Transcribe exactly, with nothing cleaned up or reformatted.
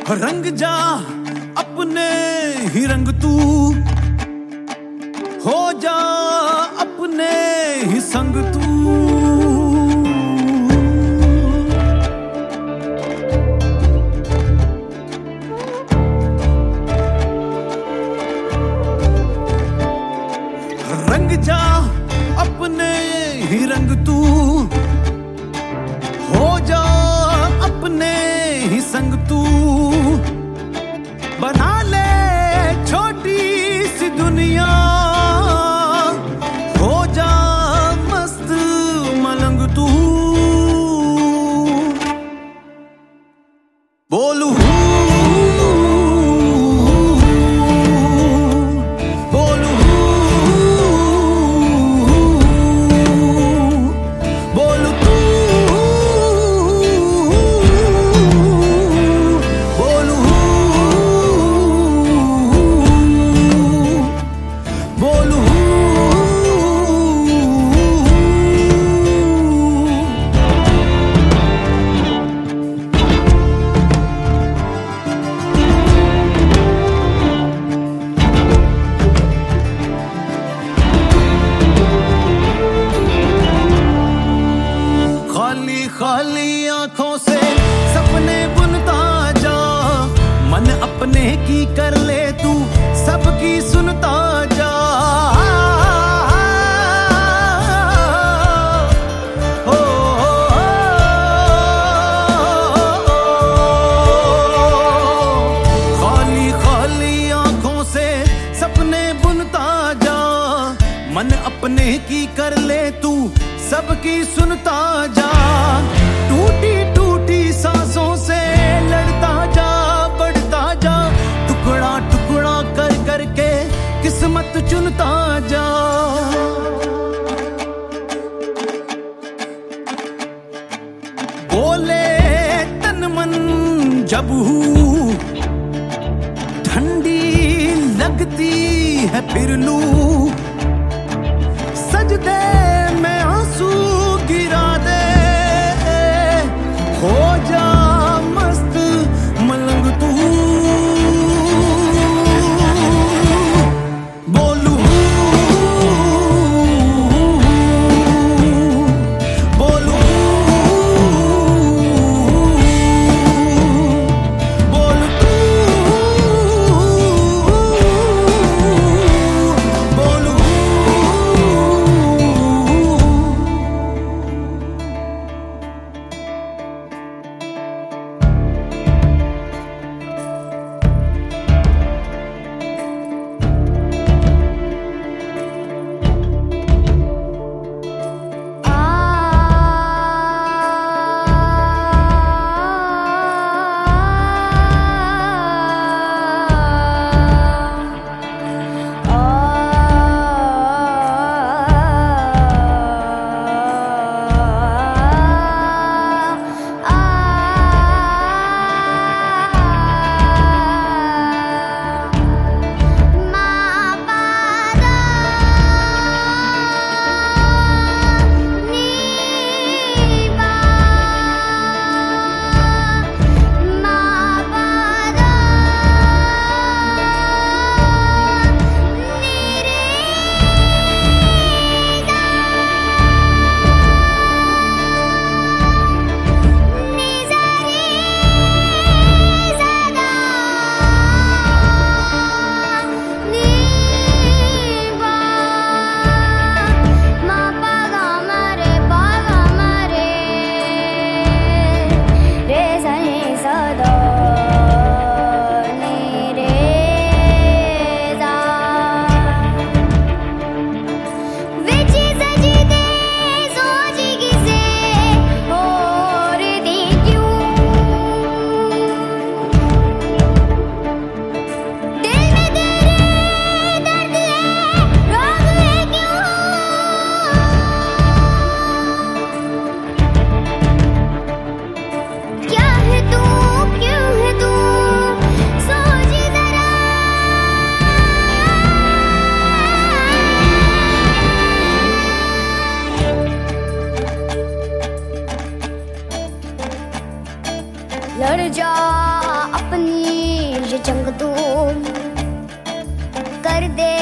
रंग जा अपने ही रंग तू, हो जा अपने ही संग तू। रंग जा अपने ही रंग तू, हो जा अपने ही संग तू। बना ले छोटी सी दुनिया, हो जा मस्त मलंग तू। बोलू खाली आंखों से सपने बुनता जा, मन अपने की कर ले तू, सबकी सुनता जा। हो, हो, हो, खाली खाली आंखों से सपने बुनता जा, मन अपने की कर ले तू, सबकी सुनता जा। टूटी टूटी सांसों से लड़ता जा, बढ़ता जा, टुकड़ा टुकड़ा कर कर के किस्मत चुनता जा। बोले तन मन जब हूँ, ठंडी लगती है फिर लू, सजदे में आंसू गिरा दे, हो जा मस्त मलंग तू। बोलू बोलू बोलू तू, बोलू अपनी ये जंग तू कर दे